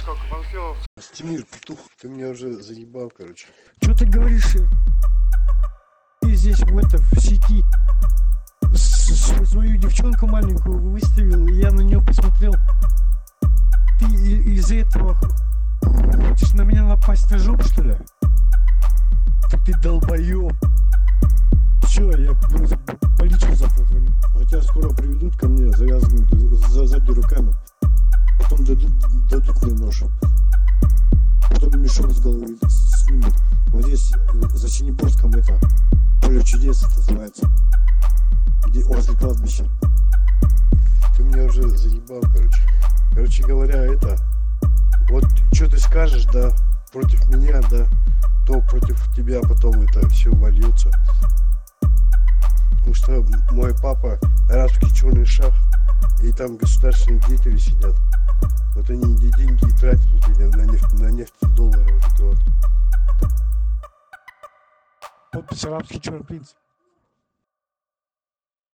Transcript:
сколько, Панфилов? Стимир, петух, ты меня уже заебал, короче. Что ты говоришь? Ты здесь в сети свою девчонку маленькую выставил, и я на нее посмотрел. Ты из-за этого хочешь на меня напасть ножом, что ли? Так ты долбоёб. Все, я полицию завтра звоню. Хотя скоро приведут ко мне, завязанную сзади руками. Потом дадут мне нож. Потом мешок с головы снимут. Вот здесь за Синеборском это поле чудес называется. Где возле кладбища. Ты меня уже заебал, короче. Короче говоря, это... Вот что ты скажешь, да, против меня, да, то против тебя потом это все вольется. Потому что мой папа арабский черный шах, и там государственные деятели сидят. Вот они деньги и тратят вот эти на нефть, доллары вот это вот. Подпись арабский черный принц.